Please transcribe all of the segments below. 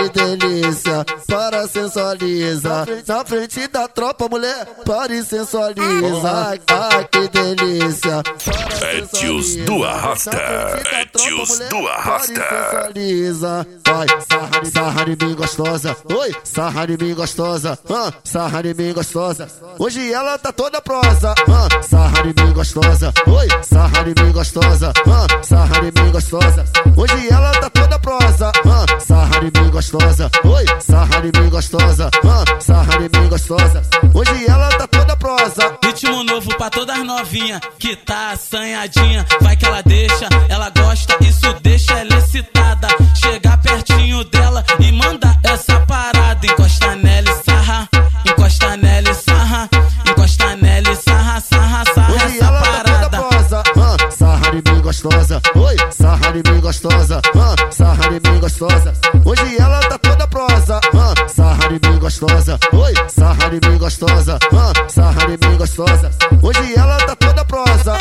que delícia, para sensualiza. Na frente da tropa, mulher, para e sensualiza. Que delícia, É tios do Arrasta, é tios do Arrasta. Sensualiza. Vai, sarra de mim gostosa. Oi, sarra de mim gostosa. Sarra de mim gostosa. Hoje ela tá toda prosa. Sarra de mim gostosa. Oi, sarra de mim gostosa. Sarra de mim gostosa. Hoje ela tá toda prosa. Sarra de mim gostosa. Oi, sarra de mim gostosa. Sarra de mim gostosa. Hoje ela tá toda prosa. Ritmo novo pra todas novinha que tá assanhadinha. Vai que ela deixa, ela gosta, isso deixa ela excitada. Chegar pertinho dela e manda essa parada. Encosta nela e sarra, encosta nela e sarra, encosta nela e sarra, sarra, sarra hoje essa ela parada. Tá toda prosa. Sarra de mim gostosa. Oi, sarra de mim gostosa. Sarra de mim gostosa. Hoje ela tá toda prosa. Sarra de mim gostosa. Oi, sarra de mim gostosa. Sarra de mim gostosa. Hoje ela tá toda prosa.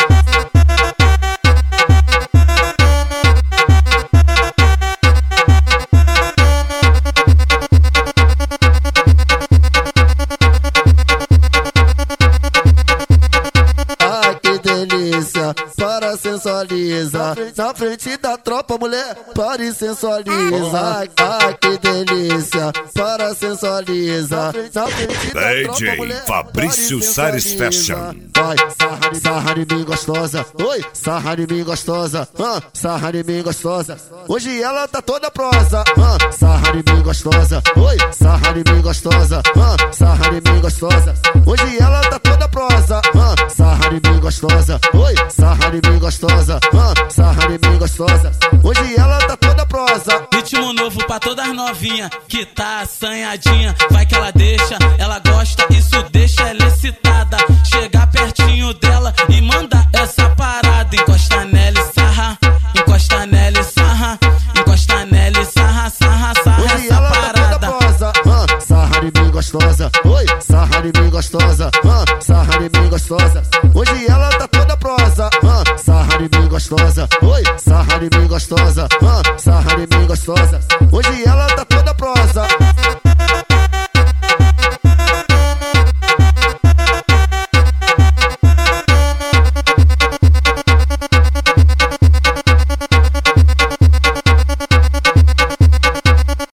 Que delícia, para sensualiza. Na frente da tropa, mulher, para e sensualiza. Que delícia, para sensualiza. Na frente da tropa, DJ mulher, Fabrício para e Sares sensualiza. Fashion. Vai, sarra de mim gostosa. Oi, sarra de mim gostosa. Sarra de mim gostosa. Hoje ela tá toda prosa. Sarra de mim gostosa. Oi, sarra de mim gostosa. Sarra de mim gostosa. Hoje ela tá toda prosa. Sarra de mim gostosa. Oi, sarra de mim gostosa. Sarra de mim gostosa. Hoje ela tá toda prosa. Ritmo novo pra todas novinha que tá assanhadinha. Vai que ela deixa, ela gosta, isso deixa ela excitada. Chegar pertinho dela e manda essa parada. Encosta nela e sarra, encosta nela e sarra, encosta nela e sarra, sarra, sarra hoje essa ela tá toda parada. prosa. Sarra de mim gostosa. Oi, sarra de mim gostosa. Sarra de mim gostosa. Hoje ela tá toda prosa. Sarra de mim gostosa. Oi, sarra de mim gostosa. Sarra de mim gostosa. Hoje ela tá